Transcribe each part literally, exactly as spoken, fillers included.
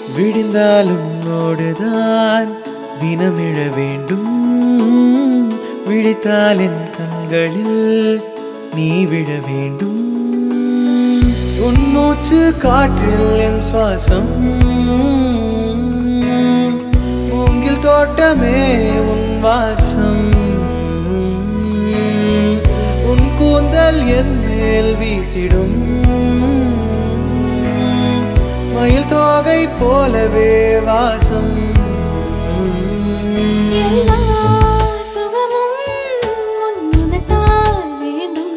விடிந்தாலும் உன்னோடுதான் தினமிழ வேண்டும். விழித்தால் என் கண்களில் நீ விழ வேண்டும். உன் மூச்சு காற்றில் என் சுவாசம். மூங்கில் தோட்டமே உன் வாசம். உன் கூந்தல் என் மேல் வீசிடும். மயில் தோகை போலவே வாசம். எல்லா சுகமும் உன்னுதட்டால் வேண்டும்.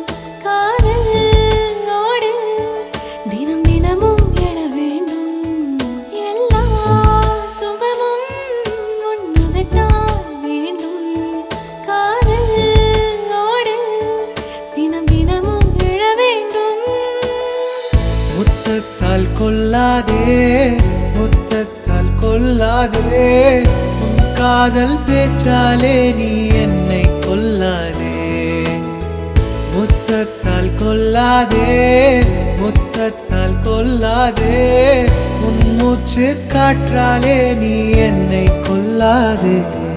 காதலோடு தினம் தினமும் எழ வேண்டும். எல்லா சுகமும் உன்னுதட்டால் வேண்டும். காதலோடு தினம் தினமும் எழ வேண்டும். முத்தத்தால் கொல்லாதே, முத்தத்தால் கொல்லாதே. உன் காதல் பேச்சாலே நீ என்னை கொல்லாதே. முத்தத்தால் கொல்லாதே, முத்தத்தால் கொல்லாதே. உன் மூச்சு காற்றாலே நீ என்னை கொல்லாதே.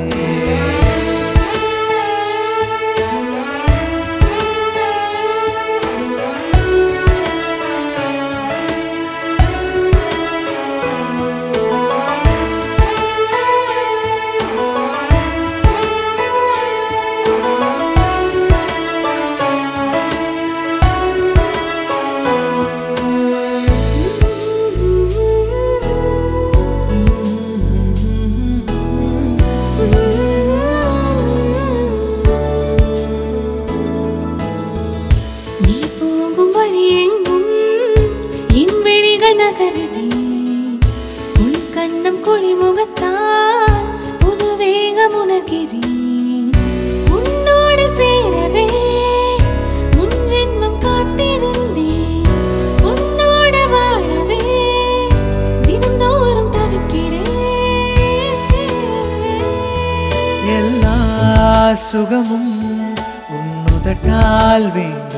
நீ போகும் வழி எங்கும் என் விழிகள் நகருதே. உன் கண்ணம் குழிமுகத்தால் புது வேகம் உணர்கிறேன். உன்னோடு சேரவே முன் ஜென்மம் காத்திருந்தேன். உன்னோடு வாழவே தினந்தோறும் தவிக்கிறேன். எல்லா சுகமும் உன்னுதட்டால் வேண்டும்.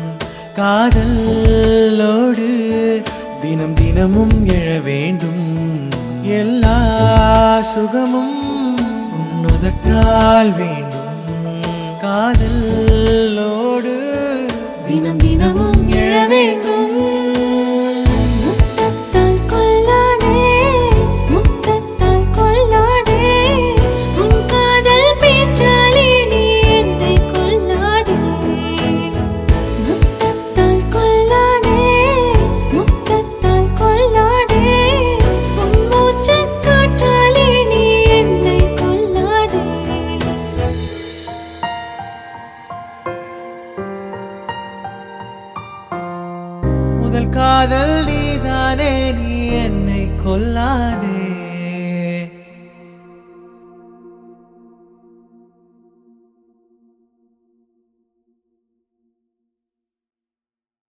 காதலோடு தினம் தினமும் எழ வேண்டும். எல்லா சுகமும் உன்னுதட்டால் வேண்டும். காதலோடு தினம் தினமும் எழ வேண்டும். முத்தத்தால் கொல்லாதே, முத்தத்தால் கொல்லாதே. உன் காதல் பேச்சாலே நீ என்னை கொல்லாதே. முத்தத்தால் கொல்லாதே, முத்தத்தால் கொல்லாதே. உன் மூச்சுக் காற்றாலே நீ என்னை கொல்லாதே. முதல் காதல் நீதானே, நீ என்னை கொல்லாதே.